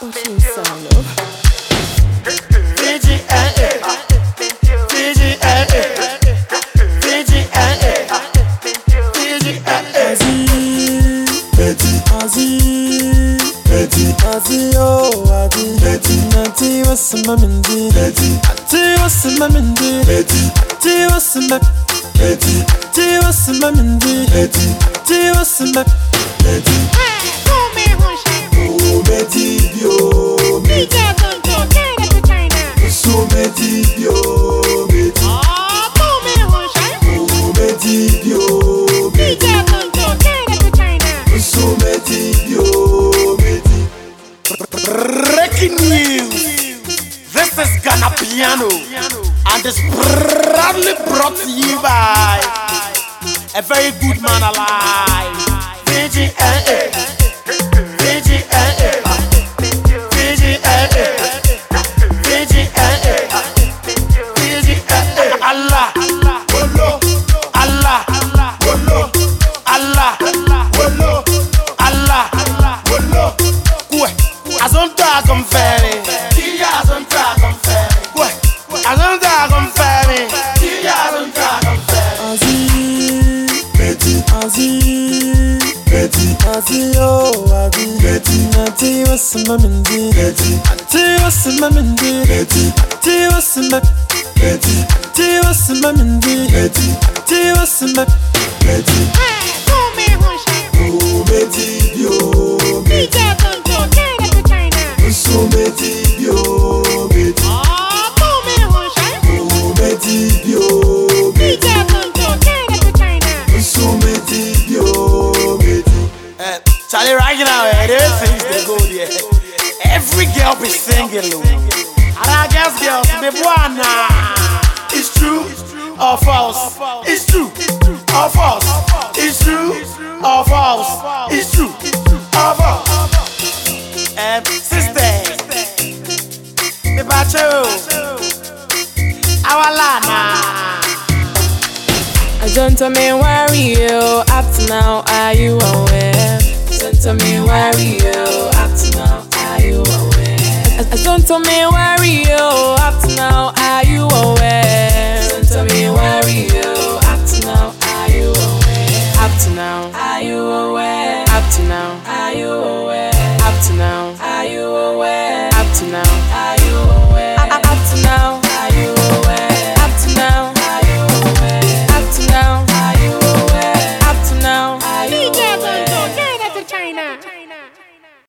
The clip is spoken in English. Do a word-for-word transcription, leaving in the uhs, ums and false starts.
fucking solo. Fiji, eh, eh. Fiji, eh, eh. Fiji, eh, eh. Fiji, eh, eh. Eti, Azi, Eti, Azi, oh, Azi, Eti, Nanti, what's a mamindi, Eti, Ati, what's a mamindi, Eti, Ati, what's a map, Eti, Ati, what's a mamindi, Eti, Ati, what's a map, Eti, Oh, Meti, yo, Meti, so Meti, yo, Meti, oh, Meti, yo, Meti, so Meti, yo, Meti. Breaking news! This is Ghana Piano, and it's proudly brought to you by a very good man alive. Fiji, eh, eh. Fiji, eh, eh. Fiji, eh, eh. Fiji, eh, eh. Fiji, eh, eh. Allah, Wallo, Allah, Wallo, Allah, Wallo, Allah, Wallo. Kue, azonta confere. Dia azonta confere. Kue, azonta confere. Dia azonta confere. Azi, Meti, Azi, Meti, Azi, oh, Azi, Meti, Nanti, what's a mamindi, Meti, Ati, what's a mamindi, Meti, Ati, what's a map, Meti, Ati, what's a mamindi, Meti, Ati, what's a map, Meti, oh, Meti, yo, Meti, so Meti, yo, Meti, oh, Meti, yo, Meti, so Meti, yo, Meti. Eh, Charlie, right now, eh, there are things they go there. Every girl be singing, low. And I guess girls be buana. It's true or false? It's true or false? It's true or false? It's true or false? Um, sister, me bacho, awalana. Don't tell me worry you. Up to now, are you aware? Don't tell me worry you. Up to now, are you aware? Don't tell me worry you. Up to now, are you aware? Don't tell me worry you. Up to now, are you aware? Up to now, are you aware? Up to now.